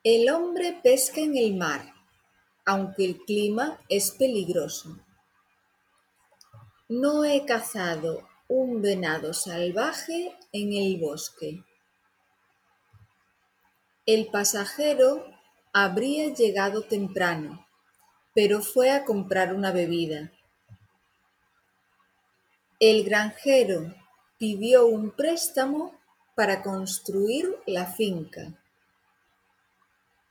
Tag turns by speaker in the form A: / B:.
A: El hombre pesca en el mar, aunque el clima es peligroso. No he cazado un venado salvaje en el bosque. El pasajero habría llegado temprano, pero fue a comprar una bebida. El granjero pidió un préstamo para construir la finca.